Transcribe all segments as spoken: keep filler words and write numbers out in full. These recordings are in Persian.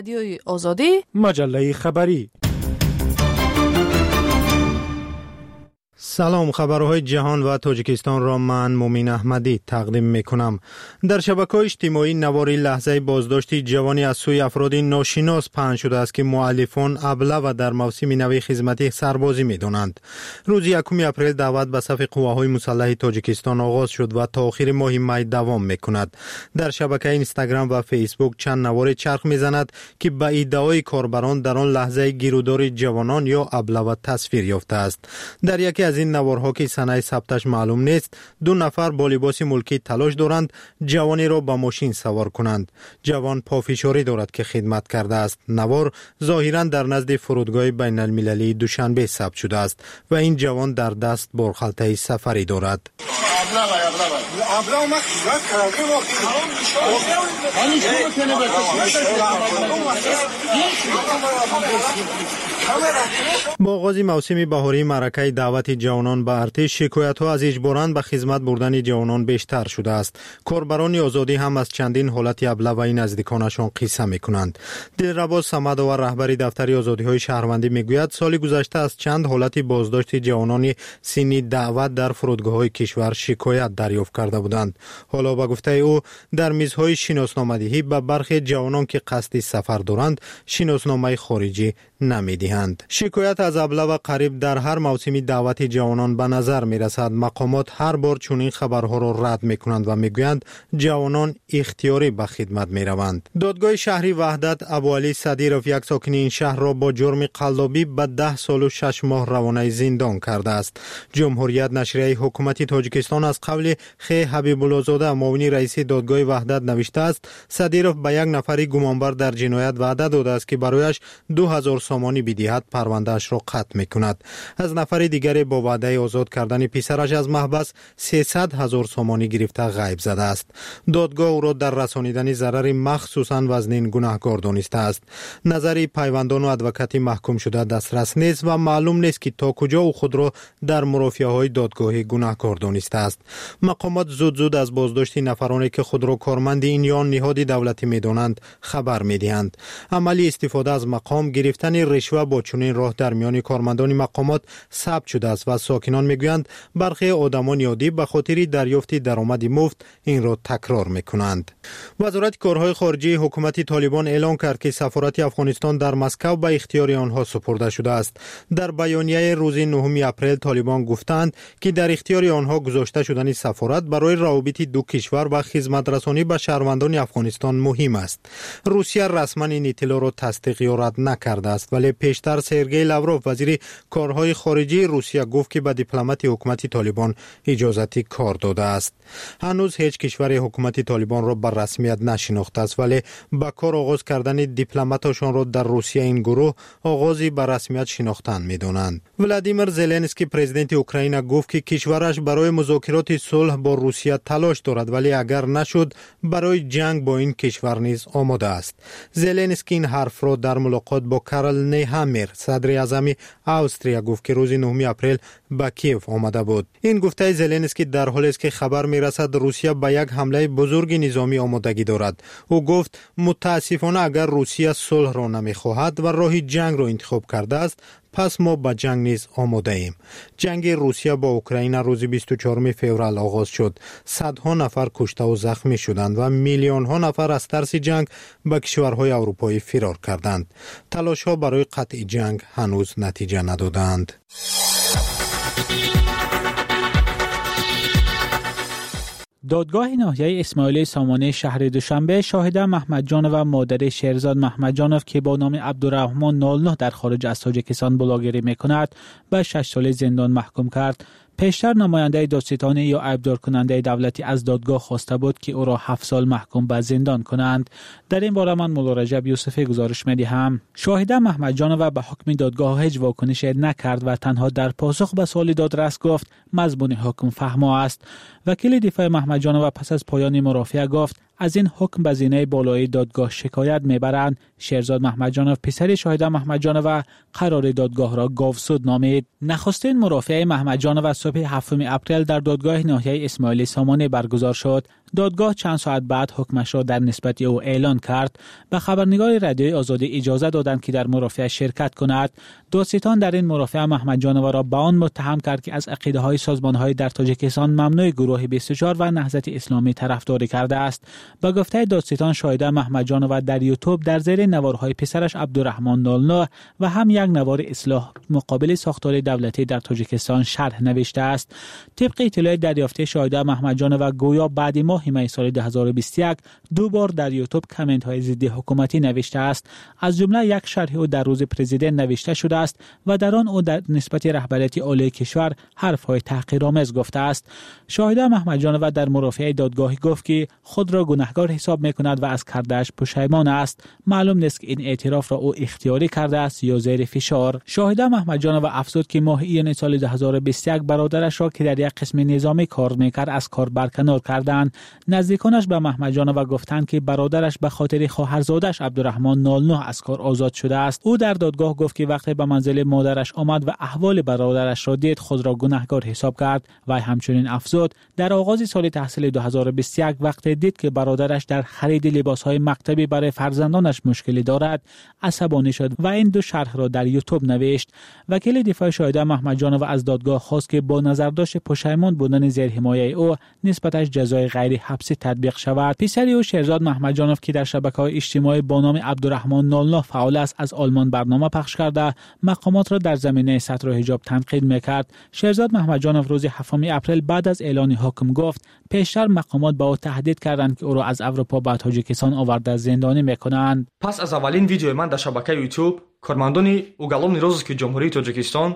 رادیوی آزادی، مجله خبری. سلام، خبرهای جهان و تاجیکستان را من مومین احمدی تقدیم می کنم. در شبکه‌های اجتماعی نواری لحظه بازداشت جوانی از سوی افراد ناشناس پخش شده است که مؤلفان ابله و در موسم نوی خدمتی سربازی می دانند. روز یکم اپریل دعوت به صف قواهای مسلح تاجیکستان آغاز شد و تا آخر ماه می دوام می کند. در شبکه اینستاگرام و فیسبوک چند نوار چرخ می زند که به ادعای کاربران در آن لحظه گیرودار جوانان یا ابله و تصویر یافته است. در یکی از این نوارها که سنه ثبتش معلوم نیست، دو نفر با لباس ملکی تلاش دارند جوانی را با ماشین سوار کنند. جوان پافشاری دارد که خدمت کرده است. نوار ظاهرا در نزد فرودگاه بین المللی دوشنبه ثبت شده است و این جوان در دست بارخلطه سفری دارد. با آغاز موسم بهاری معرکه دعوت جوانان به ارتش، شکایت‌ها از اجباراً به خدمت بردن جوانان بیشتر شده است. کاربران آزادی هم از چندین حالت ابله و نزدیکانشان قصه می‌کنند. دلربا صمدآور رهبر دفتر آزادی‌های شهروندی میگوید سال گذشته از چند حالت بازداشت جوانان سنی دعوت در فرودگاه‌های کشور شکایت دریافت کرده بودند. حالا به گفته او در میزهای شناسنامه‌دهی به برخی جوانان که قصد سفر دارند شناسنامه خارجی نمی‌دهند. شکایت از ابله و قریب در هر موسم دعوت جوانان به نظر می‌رسد. مقامات هر بار چنین خبرها را رد می‌کنند و می‌گویند جوانان اختیاری به خدمت می‌روند. دادگاه شهری وحدت ابوعلی صدیرов یک ساکن این شهر را با جرم قلابی به ده سال و شش ماه روانه زندان کرده است. جمهوریت نشریه حکومت تاجیکستان از قول خی حبیب الله زاده معاون رئیس دادگاه وحدت نوشته است صدیرов به یک نفری گمانبر در جنایت وعده داده است که برایش دو هزار سامانی بدهد پروندهش را قطع می‌کند. از نفر دیگری با وعده آزاد کردن پسرش از محبس سیصد هزار سامانی گرفته غیب زده است. دادگاه او را در رسانیدن ضرر مخصوصاً وزنین گناهکار دانسته است. نظر پیوندان و ادوکاتی محکوم شده دسترس نیست و معلوم نیست که تا کجا او خود را در مرافعه‌های دادگاهی گناهکار دانسته است. مقامات زود زود از بازداشت نفرانی که خود را کارمند این یا نهاد دولتی می‌دانند خبر می‌دهند. عملی استفاده از مقام گرفتن رشوه با چنین راه در میان کارمندان مقامات ثبت شده است و ساکنان میگویند برخی آدمان عادی به خاطر دریافت درآمد مفت این را تکرار میکنند. وزارت کارهای خارجه حکومت طالبان اعلام کرد که سفارت افغانستان در مسکو به اختیار آنها سپرده شده است. در بیانیه روز نهم اپریل طالبان گفتند که در اختیار آنها گذاشته شدن سفارت برای روابط دو کشور و خدمت رسانی به شهروندان افغانستان مهم است. روسیه رسما این اطلاع را تصدیق یا رد نکرده است، ولی پیشتر سرگئی لاوروف وزیر کارهای خارجه روسیه گفت که به دیپلمات حکومت طالبان اجازه کار داده است. هنوز هیچ کشور حکومت طالبان را به رسمیت نشناخته است، ولی با کار آغاز کردن دیپلماتشان را در روسیه این گروه آغازی به رسمیت شناختن می‌دانند. ولادیمیر زلنسکی پرزیدنت اوکراین گفت که کشورش برای مذاکرات صلح با روسیه تلاش دارد، ولی اگر نشد برای جنگ با این کشور نیز آماده است. زلنسکی این حرف را در ملاقات با کارل نیهامر صدر اعظم استریا گفت که روز نهم اپریل به کیف آمده بود. این گفته زلنسکی در حالی است که خبر میرسد روسیه به یک حمله بزرگ نظامی آمادگی دارد. او گفت متاسفانه اگر روسیه صلح را نمیخواهد و راه جنگ را انتخاب کرده است پس ما به جنگ نیز آماده ایم. جنگ روسیه با اوکراین روز بیست و چهارم فوریه آغاز شد. صدها نفر کشته و زخمی شدند و میلیون ها نفر از ترس جنگ به کشورهای اروپایی فرار کردند. تلاش ها برای قطع جنگ هنوز نتیجه ندادند. دادگاه ناحیه اسماعیلی سامانه شهر دوشنبه شاهده محمد جانو و مادر شهرزاد محمد جانو که با نام عبدالرحمن نود و نه در خارج از تاجیکستان بلاگری میکند به شش سال زندان محکوم کرد. پیشتر نماینده دادستانی یا عیبدار کننده دولتی از دادگاه خواسته بود که او را هفت سال محکوم به زندان کنند. در این باره من مولا رجب یوسفی گزارش می‌دهم. شاهده محمد جانو به حکم دادگاه هیچ واکنشی نکرد و تنها در پاسخ به سوال دادرس گفت مضمون حکم فهما است. وکیل دفاع محمد جانو پس از پایان مرافعه گفت از این حکم به زینه بالای دادگاه شکایت میبرند. شهرزاد محمد جانو پسر شاهده محمد جانو قرار دادگاه را گاوسود نامید. نخستین مرافعه محمد جانو صبح هفتم اپریل در دادگاه ناحیه اسماعیلی سامانه برگزار شد. دادگاه چند ساعت بعد حکمش را در نسبت او اعلان کرد. به خبرنگار رادیوی آزادی اجازه دادند که در مرافعه شرکت کند. دادستان در این مرافعه محمد جانور را به آن متهم کرد که از عقیده‌های سازمان‌های در تاجیکستان ممنوع گروه بیست و چهار و نهضت اسلامی طرفداری کرده است. با گفته دادستان شاهد محمد جانور در یوتیوب در زیر نوارهای پسرش عبدالرحمن نود و نه و هم یک نوار اصلاح مقابل ساختار دولتی در تاجیکستان شرح نوشته است. طبق اطلاع دریافته شاهد محمد جانور گویا بعد ماه می سال دو هزار و بیست و یک دو بار در یوتیوب کامنت های ضد حکومتی نوشته است. از جمله یک شرح او در روز پرزیدنت نوشته شده است و در آن او در نسبت رهبریت عالی کشور حرف های تحقیرآمیز گفته است. شاهد محمد جانور در مرافعه دادگاهی گفت که خود را گناهکار حساب می کند و از کرده‌اش پشیمان است. معلوم نیست که این اعتراف را او اختیاری کرده است یا زیر فشار. شاهد محمد جانور افزود که ماه ایان سال دو هزار و بیست و یک برادرش را که در یک قسم نظامی کار میکرد از کار برکنار کردند. نزدیکانش به محمد جانور گفتند که برادرش به خاطر خواهرزادش عبدالرحمن نود و نه از کار آزاد شده است. او در دادگاه گفت که وقتی به منزل مادرش آمد و احوال برادرش را دید خود را گناهکار حساب کرد و همچنین افزود در آغاز سال تحصیل دو هزار و بیست و یک وقتی دید که برادرش در خرید لباسهای مکتبی برای فرزندانش مشکلی دارد عصبانی شد و این دو شرح را در یوتیوب نوشت. وکیل دفاع شاهد محمد جانور از دادگاه خواست که با نظرداشت پشیمان بودن زیر حمایه او نسبتش جزای غیر حبسی تطبیق شود. پسر او شهرزاد محمد جانور که در شبکه‌های اجتماعی با نام عبدالرحمن نود و نه فعال است از آلمان برنامه پخش کرده مقامات را در زمینه ستر و حجاب تنقید میکرد. شهرزاد محمد جانور روز هفتم اپریل بعد از اعلان حکم گفت پیشتر مقامات با او تهدید کردند که او را از اروپا به تاجیکستان آورده زندانی میکنند. پس از اولین ویدیو من در شبکه یوتیوب کارمندان уголовный розыск جمهوری تاجیکستان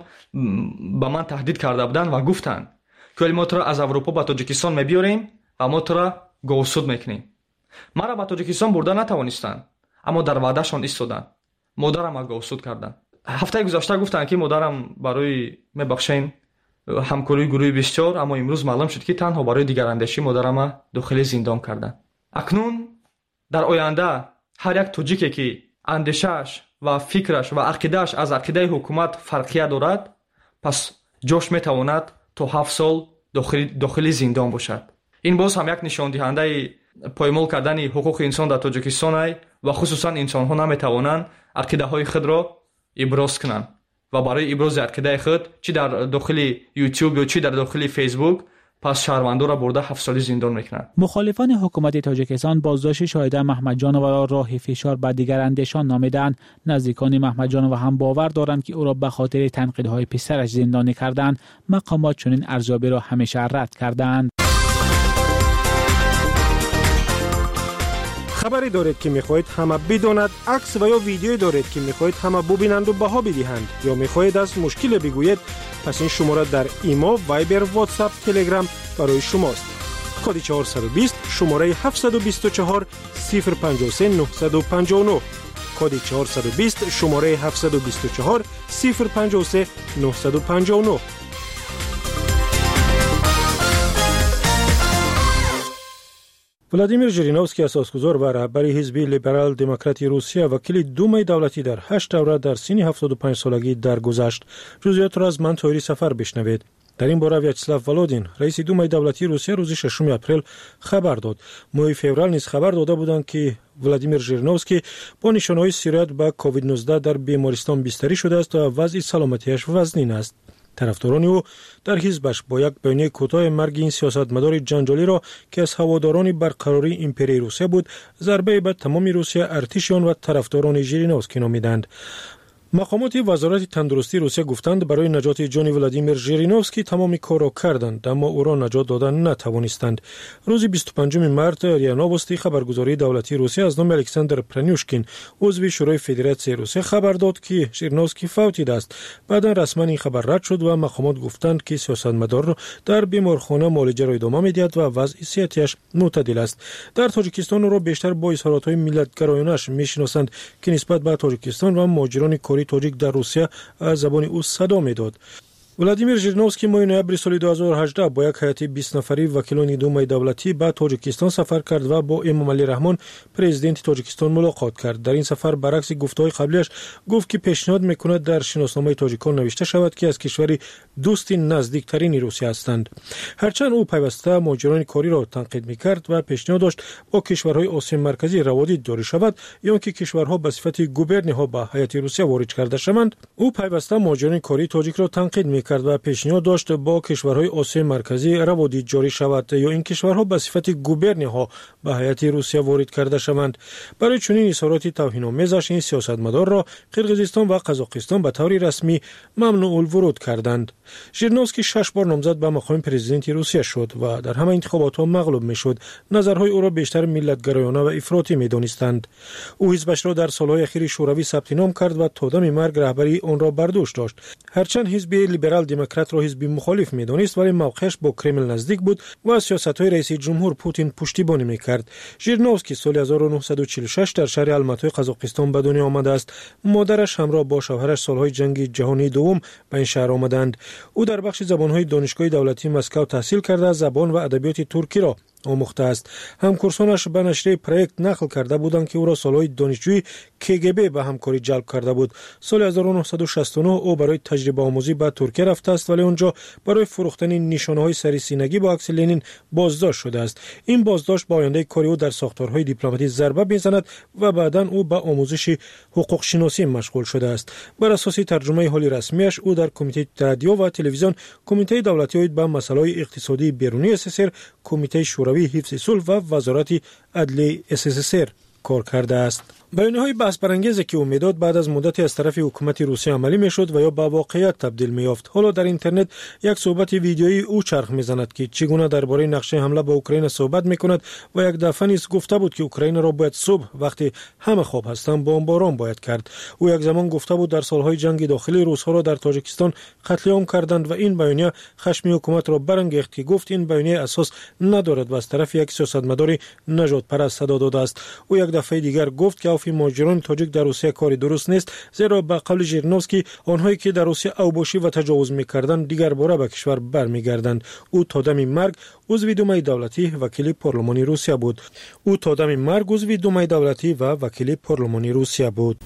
به من تهدید کرده بودند و گفتند که ما تو را از اروپا به تاجیکستان میبیاریم و ما تو را گوسود میکنیم. مرا به تاجیکستان برده نتوانستند اما در وعدهشان ایستادند. مادرم را گوسود کردند. هفته گذشته گفتند که مادرم برای میبخشین همکاری گروه بیست و چهار اما امروز معلوم شد که تنها برای دیگراندیشی مادرم را داخل زندان کردند. اکنون در آینده هر یک تاجیکی که اندیشش و فکرش و عقیدهش از عقیده حکومت فرقیت دارد پس جاش میتواند تا هفت سال داخل, داخل زندان باشد. این باز هم یک نشان دهنده پایمال کردن حقوق انسان در تاجیکستان است و خصوصا انسان ها نمیتوانند عقیده های خود را ابراز کنند و برای ابراز عقیده خود چی در داخل یوتیوب یا چی در داخل فیسبوک پس شهروندان را برده هفت سالی زندان میکنند. مخالفان حکومت تاجیکستان بازداشت شاهد محمد جانور را راه فشار به دیگراندیشان نامیدند. نزدیکان محمد جانور هم باور دارند که او را به خاطر تنقیدهای پسرش زندانی کردند. مقامات چنین ارزیابی را همیشه رد کردند. خبری دارید که میخواهید همه بداند، عکس و یا ویدیویی دارید که میخواهید همه ببینند و بها بدهند یا میخواهید از مشکل بگویید، پس این شماره در ایمو، وایبر، واتساپ، تلگرام برای شماست. کد چهارصد و بیست شماره هفتصد و بیست و چهار صفر پنجاه و سه نهصد و پنجاه و نه. کد چهارصد و بیست شماره هفتصد و بیست و چهار صفر پنجاه و سه نهصد و پنجاه و نه. ولادیمیر ژیرینوفسکی اساسگزار و رهبر حزب لیبرال دموکراتی روسیه وکیل دومای دولتی در هشت دوره در سن هفتاد و پنج سالگی درگذشت. جزئیات را از من طاهری سفر بشنوید. در این باره ویاچسلاو ولودین رئیس دومای دولتی روسیه روز ششم اپریل خبر داد. ماه فوریه نیز خبر داده بودند که ولادیمیر ژیرینوفسکی با نشانه‌های سیرت به کووید نوزده در بیمارستان بستری شده است و وضع سلامتیش وزنین است. طرفداران او در حزبش با یک بیانیه کوتاه مرگ این سیاستمدار جنجالی را که از هواداران برقراری امپرای روسیه بود ضربه به تمام روسیه، ارتشیان و طرفداران ژیرینوفسکی نامیدند. مقامات وزارت تندرستی روسیه گفتند برای نجات جان ولادیمیر ژیرینوفسکی تمام کار را کردند اما او را نجات دادن نتوانستند. روز بیست و پنجم مارس ریاء نووستی خبرگزاری دولتی روسیه از نام الکساندر پرانیوشکین عضو شورای فدراسیون روسیه خبر داد که ژیرینوفسکی فوت دیده است. بعدا رسما این خبر رد شد و مقامات گفتند که سیاستمدار را در بیمارخانه معالجه را ادامه می‌دهد و وضع صحتیش معتدل است. در تاجیکستان را بیشتر با اظهارات‌های ملت‌گرایانه‌اش می‌شناسند که نسبت به تاجیکستان و مهاجران کاری تاجیک در روسیه از زبان او صدا می‌داد. ولادیمیر ژیرنوفسکی ماه نوامبر سال دو هزار و هجده با یک هیئت بیست نفری وکیلان دومای دولتی به تاجیکستان سفر کرد و با امامعلی رحمان پرزیدنت تاجیکستان ملاقات کرد. در این سفر برعکس گفته‌های قبلیش گفت که پیشنهاد میکند در شناسنامه تاجیکان نوشته شود که از کشوری دوست نزدیکترین روسیه هستند. هرچند او پیوسته مهاجران کاری را تنقید میکرد و پیشنهاد داشت با کشورهای آسیا مرکزی روابط جاری شود یا اینکه کشورها به صفت گوبرنی‌ها به هیئت روسیه وارد کرده شوند، او پیوسته مهاجران کاری تاجیک را تنقید میکرد و پیشنهاد داشت با کشورهای آسیا مرکزی روابط جاری شود یا این کشورها به صفت گوبرنی‌ها به هیئت روسیه وارد کرده شوند. برای چنین اظهارات توهین‌آمیزش این سیاستمدار را قرقیزستان و قزاقستان به طور رسمی ممنوع الورود کردند. ژیرنوفسکی شش بار نامزد به مقام پرزیدنت روسیه شد و در همه انتخابات‌ها مغلوب می‌شد. نظرهای او را بیشتر ملت‌گرایانه و افراطی می‌دانستند. او حزبش را در سال‌های اخیر شوروی ثبت نام کرد و تا دم مرگ رهبری آن را بر دوش داشت. هرچند حزب لیبرال دموکرات را حزب مخالف می‌دانست ولی موقعش با کرمل نزدیک بود و سیاست‌های رئیس جمهور پوتین پشتیبانی می‌کرد. ژیرنوفسکی سال هزار و نهصد و چهل و شش در شهر الماتای قزاقستان به دنیا آمده است. مادرش همراه با شوهرش سال‌های جنگ جهانی دوم به این شهر آمدند. او در بخش زبان‌های دانشگاه دولتی مسکو تحصیل کرده زبان و ادبیات ترکی را آموخته است. همکورسانش به نشریه پروژه نقل کرده بودند که او را سالهای دانشجویی کگب به همکاری جلب کرده بود. سال هزار و نهصد و شصت و نه او برای تجربه آموزی به ترکیه رفته است ولی آنجا برای فروختن نشانه‌های سریسینگی با عکس لنین بازداشت شده است. این بازداشت با آینده کاری او در ساختارهای دیپلماتی ضربه می‌زند و بعداً او به آموزش حقوق شناسی مشغول شده است. بر اساس ترجمه حالی رسمیش او در کمیته رادیو و تلویزیون، کمیته دولتی اید به مسائل اقتصادی بیرونی اس اس ار، کمیته شوروی حفظ صلح و وزارت عدلیه اس اس ار کار کرده است. بیانیه‌های بحث برانگیزی که او میداد بعد از مدتی از طرف حکومت روسیه عملی میشد و یا به واقعیت تبدیل می‌یافت. حالا در اینترنت یک صحبت ویدیویی او چرخ میزند که چگونه درباره نقشه حمله به اوکراین صحبت میکند و یک دفعه نیز گفته بود که اوکراین را باید صبح وقتی همه خواب هستند بمباران باید کرد. او یک زمان گفته بود در سالهای جنگ داخلی روس‌ها را در تاجیکستان قتل عام کردند و این بیانیه خشم حکومت را برانگیخت که گفت این بیانیه اساس ندارد و از طرف یک سیاستمدار نژاد پرست صدا داده است. او یک دفعه دیگر گفت که مهاجران تاجیک در روسیه کاری درست نیست، زیرا به قول ژیرنوفسکی آنهایی که در روسیه اوباشی و تجاوز می‌کردند دیگر باره به کشور برمیگردند. او تا دم مرگ عضو دومای دولتی وکیل پارلمانی روسیه بود. او تا دم مرگ عضو دومای دولتی و وکیل پارلمانی روسیه بود.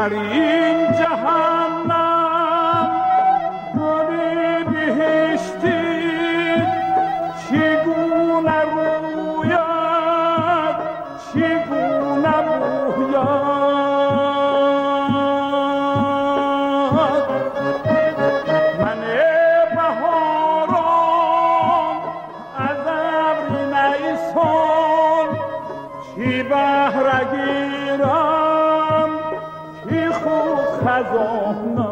در این جهنم گل بهشتی چگونه روید چگونه روید من بهارم از ابر نیسان چی بهره گیرم چی خوب خزانم.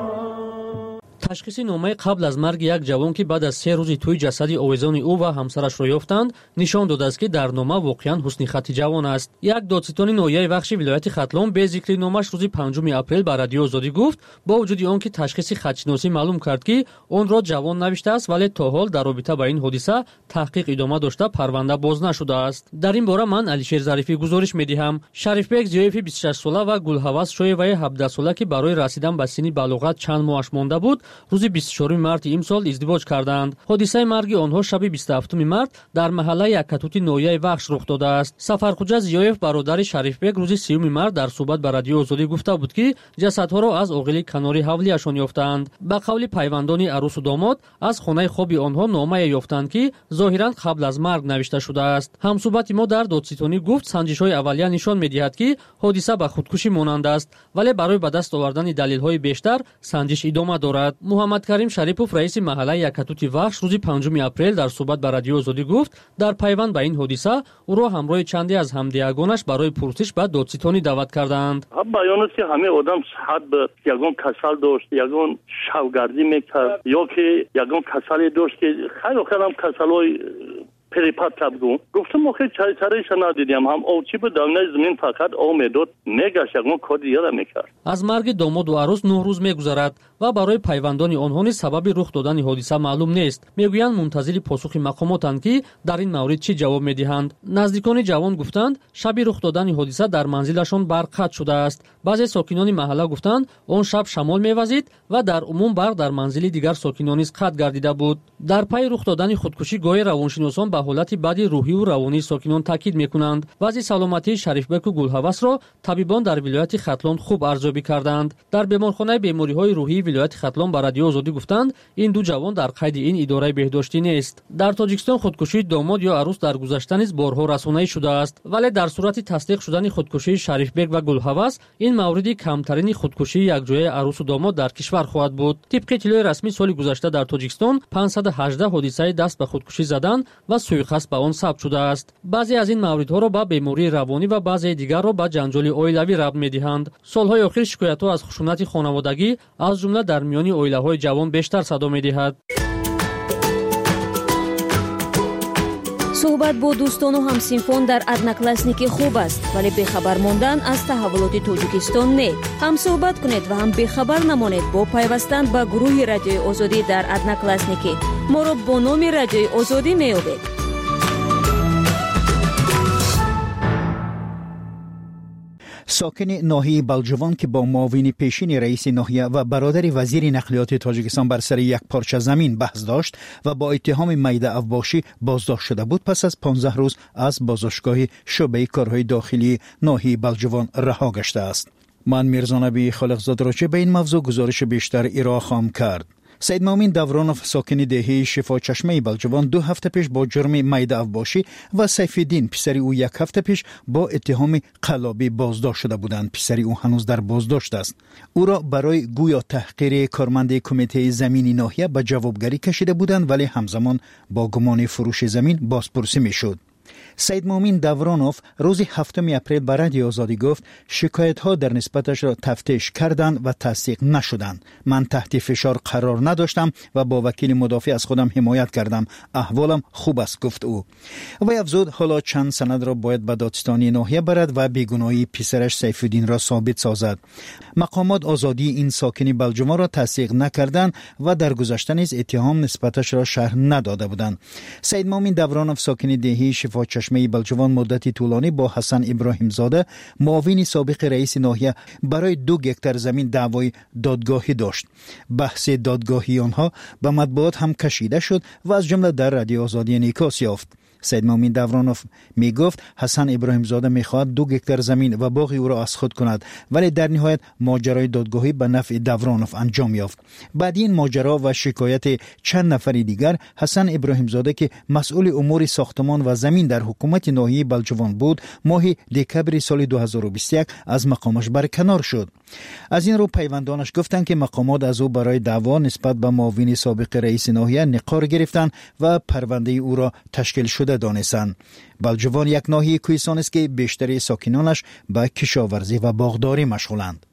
ташхиси номаи қабл аз марги як ҷавон ки баъд аз се рӯзи тӯи ҷасади овезони ӯ ва ҳамсарашро ёфтанд нишон додааст ки дар нома воқеан ҳусни хати ҷавон аст. як додситони ноҳияи вахши вилояти хатлон бе зикри номаш рӯзи панҷуми апрел ба радиои озодӣ гуфт бо вуҷуди он ки ташхиси хатшиносӣ маълум кард ки онро ҷавон навиштааст, вале то ҳол дар робита ба ин ҳодиса таҳқиқ идома дошта парванда боз нашудааст. дар ин бора ман Алишер Зарифӣ гузориш медиҳам. Шарифбек Зиёеви бисту шаш сола ва Гулҳавас Шоеваи ҳабдаҳ сола ки барои расидан ба синни балоғат чанд моҳаш монда буд рӯзи бисту чоруми марти имсол издивоҷ карданд. ҳодисаи марги онҳо шаби бисту ҳафтуми март дар маҳаллаи Яккатути ноҳияи Вахш рух додааст. Сафархуҷа Зиёев бародари Шарифбек рӯзи сеюми март дар суҳбат ба радиои Озодӣ гуфта буд ки ҷасадҳоро аз оғили канори ҳавлияшон ёфтаанд. ба қавли пайвандони арӯсу домод аз хонаи хоби онҳо номае ёфтанд ки зоҳиран қабл аз марг навишта шудааст. ҳамсуҳбати мо дар додситонӣ гуфт санҷишҳои аввалия нишон медиҳад ки ҳодиса ба худкушӣ монанд аст, вале барои ба даст овардани далелҳои бештар санҷиш идома дорад. муҳаммад Карим Шарипов раиси маҳаллаи Яккатути Вахш рӯзи панҷуми апрел дар суҳбат ба радиои Озодӣ гуфт дар пайванд ба ин ҳодиса ӯро ҳамроҳи чанде аз ҳамдиягонаш барои пурсиш ба додситонӣ даъват карданд. баён аст ки ҳамаи одам сиҳат ба ягон касал дошт, ягон шавгардӣ мекард ё ки ягон касале дошт ки хайро кардам касалҳои перепад кабгу гуфтам охир чареша надидем ҳам овчи бу давнаи замин фақат ов медод мегашт ягон кор дигара мекард. аз марги домоду арӯс нӯҳ рӯз мегузарад ва барои пайвандони онҳо низ сабаби рух додани ҳодиса маълум нест. мегӯянд мунтазири посухи мақомотанд ки дар ин маврид чӣ ҷавоб медиҳанд. наздикони ҷавон гуфтанд шаби рух додани ҳодиса дар манзилашон барқ қатъ шудааст. баъзе сокинони маҳалла гуфтанд он шаб шамол мевазид ва дар умум барқ дар манзили дигар сокинон низ қатъ гардида буд. дар пайи рух додани худкушӣ гоҳе равоншиносон ба ҳолати баъди рӯҳиву равонии сокинон таъкид мекунанд. вазъи саломатии Шарифбеку Гулҳавасро табибон дар вилояти Хатлон хуб арзёбӣ карданд. дар беморхонаи бемориҳои рӯҳии вилояти Хатлон ба радиои Озодӣ гуфтанд ин ду ҷавон дар қайди ин идораи беҳдоштӣ нест. дар Тоҷикистон худкушии домод ё арӯс дар гузашта низ борҳо расонаӣ шудааст, вале дар сурати тасдиқ шудани худкушии Шарифбек ва Гулҳавас ин мавриди камтарини худкушии якҷояи арӯсу домод дар кишвар хоҳад буд. тибқи иттилои расмӣ соли гузашта дар Тоҷикистон панҷсад و ҳаждаҳ ҳодисаи даст ба худкушӣ задан ва суйқасд ба он сабт шудааст. баъзе аз ин мавридҳоро ба бемории равонӣ ва баъзеи дигарро ба ҷанҷоли оилавӣ рабт медиҳанд. солҳои охир шикоятҳо аз хушунати хонаводагӣ аз ҷумла дар миёни оилаҳои ҷавон бештар садо медиҳад. суҳбат бо дӯстону ҳамсинфон дар одноклассники хуб аст, вале бехабар мондан аз таҳввулоти Тоҷикистон не. ҳам суҳбат кунед ва ҳам бехабар намонед бо пайвастан ба гурӯҳи радиои Озодӣ дар одноклассники. моро бо номи радиои Озодӣ меёбед. ساکن ناحیه بلجوان که با معاون پیشین رئیس ناحیه و برادر وزیر نقلیات تاجیکستان بر سر یک پارچه زمین بحث داشت و با اتهام میده افباشی بازداشت شده بود، پس از پانزده روز از بازداشتگاه شعبه کارهای داخلی ناحیه بلجوان رها گشته است. من میرزا نبی خالقزاده را چه به این موضوع گزارش بیشتر ارائه خواهم کرد. سید مامین دورانوف ساکن دهه شفا چشمه بلجوان دو هفته پیش با جرم میده افباشی و سیفالدین پسری او یک هفته پیش با اتهام قلابی بازداشت شده بودند. پسری او هنوز در بازداشت است. او را برای گویا تحقیر کارمند کمیته زمینی ناحیه به جوابگری کشیده بودند، ولی همزمان با گمان فروش زمین بازپرسی میشد. سید مامین دورانوف روز هفتم اپریل به رادیو آزادی گفت شکایت ها در نسبتش را تفتیش کردند و تصدیق نشدند. من تحت فشار قرار نداشتم و با وکیل مدافع از خودم حمایت کردم. احوالم خوب است، گفت او. و افزود حالا چند سند را باید به دادستانی ناحیه برد و بیگناهی پسرش سیفالدین را ثابت سازد. مقامات آزادی این ساکن بلجوان را تصدیق نکردند و در گذشته نیز اتهام نسبتش را شرح نداده بودند. سید مامین دورانوف ساکن دهه شفا چشمه بلجوان مدتی طولانی با حسن ابراهیم زاده معاون سابق رئیس ناحیه برای دو گکتر زمین دعوای دادگاهی داشت. بحث دادگاهی آنها به مطبوعات هم کشیده شد و از جمله در رادیو آزادی انعکاس یافت. سید مومن دورانوف می گفت حسن ابراهیم زاده می خواهد دو گکتر زمین و باغ او را از خود کند، ولی در نهایت ماجرای دادگاهی به نفع دورانوف انجام یافت. بعد این ماجرا و شکایت چند نفر دیگر، حسن ابراهیم زاده که مسئول امور ساختمان و زمین در حکومت ناحیه بلجوان بود، ماه دکبر سال دو هزار و بیست و یک از مقامش برکنار شد. از این رو پیوندانش گفتند که مقامات از او برای دعوا نسبت به معاون سابق رئیس ناحیه نقار گرفتند و پرونده او را تشکیل شده دانستند. بلجوان یک ناحیه کوهستان است که بیشتر ساکنانش به کشاورزی و باغداری مشغولند.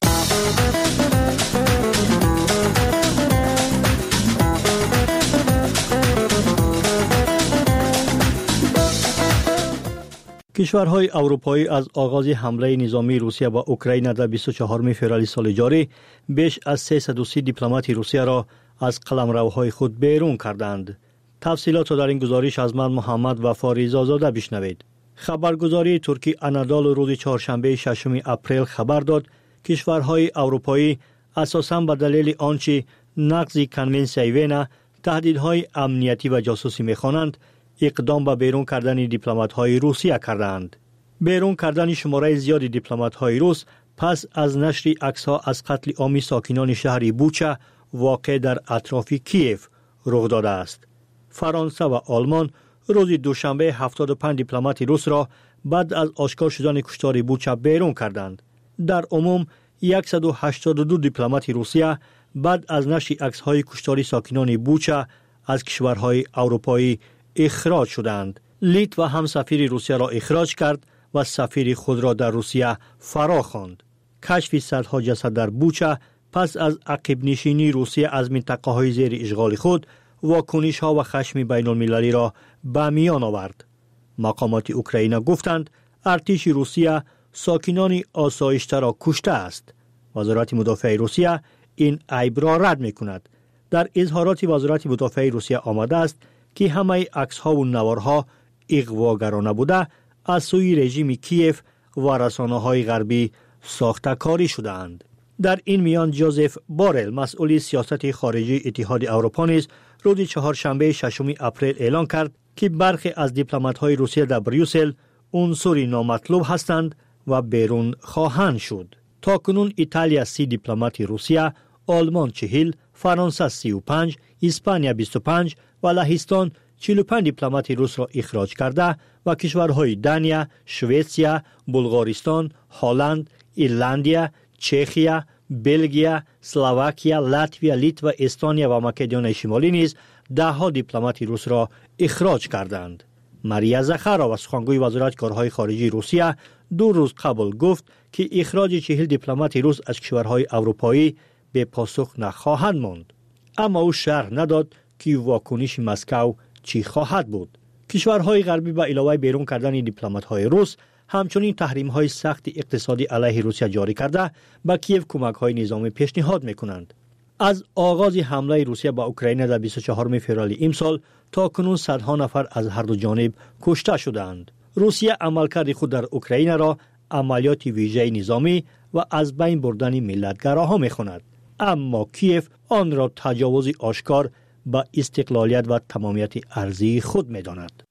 کشورهای اروپایی از آغاز حمله نظامی روسیه به اوکراین در بیست و چهارم فوریه سال جاری بیش از سیصد و سی دیپلمات روسیه را از قلمروهای خود بیرون کردند. تفصیلات را در این گزارش از من محمد وفا رضازاده بشنوید. خبرگزاری ترکی آنادولو روز چهارشنبه ششم اپریل خبر داد کشورهای اروپایی اساساً به دلیل آنچه نقض کنونسیون وین تهدیدهای امنیتی و جاسوسی می‌خوانند اقدام به بیرون کردن دیپلمات‌های روسیه کردند. بیرون کردن شماره زیادی دیپلمات‌های روس پس از نشر عکس‌ها از قتل عام ساکنان شهر بوچا واقع در اطراف کیف رخ داده است. فرانسه و آلمان روز دوشنبه هفتاد و پنج دیپلمات روس را بعد از آشکار شدن کشتار بوچا بیرون کردند. در عموم صد و هشتاد و دو دیپلمات روسیه بعد از نشر عکس‌های کشتار ساکنان بوچا از کشورهای اروپایی اخراج شدند. لیتوا هم سفیر روسیه را اخراج کرد و سفیر خود را در روسیه فرا خواند. کشف صدها جسد در بوچا پس از عقب نشینی روسیه از منطقه های زیر اشغال خود واکنش ها و خشم بین المللی را به میان آورد. مقامات اوکراین گفتند ارتش روسیه ساکنان آسایشته را کشته است. وزارت مدافع روسیه این عیب را رد می کند. در اظهارات وزارت مدافع روسیه آمده است که همه عکس ها و نوارها اغواگرانه بوده از سوی رژیم کیف و رسانه های غربی ساخته کاری شده اند. در این میان جوزف بارل مسئول سیاست خارجی اتحاد اروپا نیز روز چهارشنبه ششم اپریل اعلان کرد که برخی از دیپلمات های روسیه در بریوسل عنصری نامطلوب هستند و بیرون خواهند شد. تا کنون ایتالیا سی دیپلمات روسیه، آلمان چهل، فرانسه سی و پنج، اسپانیا بیست و پنج و لهستان چهل و پنج دیپلمات روس را اخراج کرده و کشورهای دانیا، سوئیسیا، بلغارستان، هلند، ایرلندیا، چخیا، بلژیک، اسلواکیا، لاتویا، لیتوا، استونیا و مکدونیای شمالی نیز ده ها دیپلمات روس را اخراج کردند. ماریا زخارova سخنگوی وزارت کارهای خارجی روسیه دو روز قبل گفت که اخراج چهل دیپلمات روس از کشورهای اروپایی به پاسخ نخواهد ماند. اما او شرح نداد که واکنش مسکو چی خواهد بود. کشورهای غربی به علاوه بیرون کردن دیپلمات‌های روس همچنین تحریم‌های سخت اقتصادی علیه روسیه جاری کرده به کیف کمک‌های نظامی پیشنهاد می‌کنند. از آغاز حمله روسیه به اوکراین در بیست و چهارم فوریه امسال تا کنون صدها نفر از هر دو جانب کشته شدند. روسیه عملکرد خود در اوکراین را عملیات ویژه نظامی و از بین بردن ملتگراها می‌خواند. اما کیف آن را تجاوز آشکار به استقلالیت و تمامیت ارضی خود می‌داند.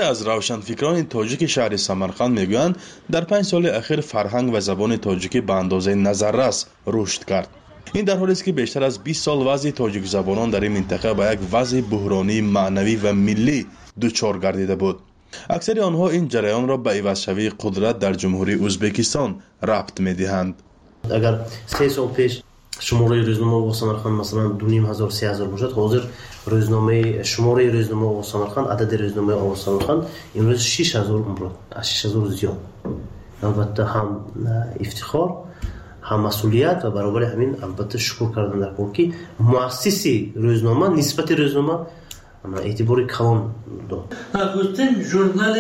از روشنفکران تاجیک شهر سمرقند میگویند در پنج سال اخیر فرهنگ و زبان تاجیکی به اندازه نظررس رشد کرد. این در حالی است که بیشتر از بیست سال وضع تاجیک زبانان در این منطقه به یک وضع بحرانی معنوی و ملی دچار گردیده بود. اکثر آنها این جریان را به عوض‌شوی قدرت در جمهوری ازبکستان ربط می‌دهند. اگر سه سال پیش شماره روزنامه و سمرقند مثلا دو نیم هزار سه هزار باشد، حاضر روزنامه شماره روزنامه و سمرقند، عدد روزنامه و سمرقند امروز شش هزار امروز شش هزار زیاد. البته هم افتخار، هم مسئولیت و برابر همین البته شکر کردن در کار که مؤسسی روزنامه نسبت روزنامه اعتباری کلان داد. نخستین ژورنال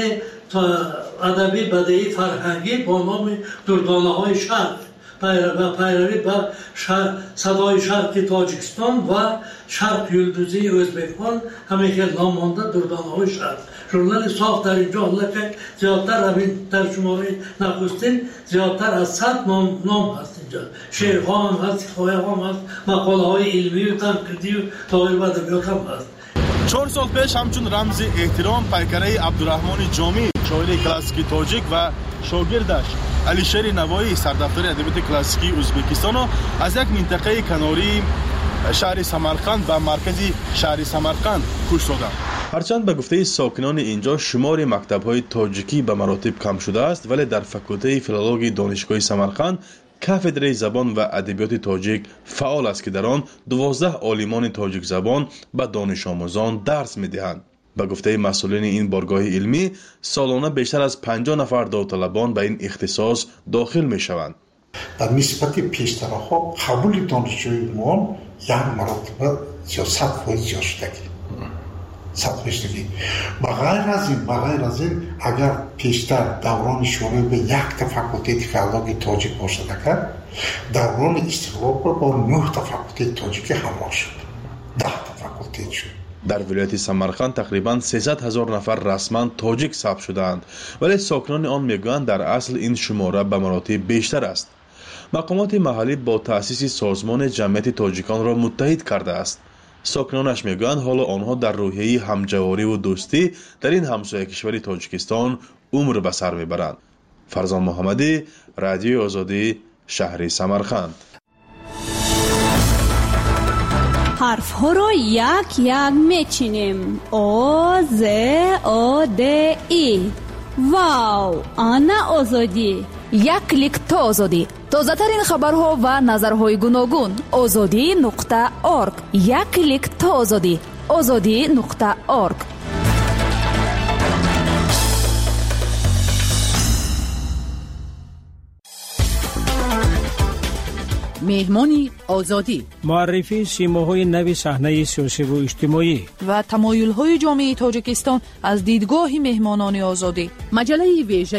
ادبی بدیهی فرهنگی با نام دردانه های شرق و پیروی بر صدای شرق تاجیکستان و شرق یلدوزی ازبکستان همه که نام مانده دردانه های شرق. ژورنال صاف در اینجا حالا که زیادتر همین در شماره نخستین زیادتر از صد نام نام هست اینجا. شعرها هم هست، حکایه هم هست، مقاله های علمی و تنقیدی و تاریخ و ادبیات هم هست. چهار سال پیش همچون رمز احترام پیکره عبدالرحمن جامی، شاعر کلاسیک تاجیک و شاگردش علیشیر نوایی، سردفتر ادبیات کلاسیکی ازبکستان از یک منطقه کناری شهر سمرقند و مرکزی شهر سمرقند کوچ دادند. هرچند به گفته ساکنان اینجا شمار مکتب‌های تاجیکی به مراتب کم شده است، ولی در فکولته فیلولوژی دانشگاه سمرقند کافدره زبان و ادبیات تاجیک فعال است که در آن دوازده عالمان تاجیک زبان به دانش آموزان درس می‌دهند. به گفته مسئولین این بارگاه علمی، سالانه بیشتر از پنجاه نفر داوطلبان به این اختصاص داخل می‌شوند. در نسبت پیشترها قبول دانشجویان یک مرتبه یا صد فیصد زیاد شده. صد فیصد. بغیر از این بغیر از این اگر پیشتر دوران شروع به یک تا فکولته فیلولوژی تاجیک باشد کرد، دوران استقلال با نه تا فکولته تاجیکی همراه شد. ده تا فکولته شد. در ولایت سمرقند تقریباً سیصد هزار نفر رسما تاجیک ثبت شدند، ولی ساکنان آن میگویند در اصل این شماره به مراتب بیشتر است. مقامات محلی با تأسیس سازمان جمعیت تاجیکان را متحد کرده است. ساکنانش میگویند حالا آنها در روحیه همجواری و دوستی در این همسایه کشور تاجیکستان عمر به سر میبرند. فرزان محمدی، رادیو آزادی، شهر سمرقند. حرف ها را یک یک میچینیم. او ز او د ای. واو، آنا آزادی. یک کلیک تا آزادی. تازه ترین خبرها و نظرهای گوناگون. آزادی نقطه ارگ. یک کلیک تا آزادی. آزادی نقطه ارگ. مهمانی آزادی، معرفی سیماهای نوی صحنه سیاسی و اجتماعی و تمایل‌های جامعه تاجیکستان از دیدگاه مهمانان آزادی. مجله ویژه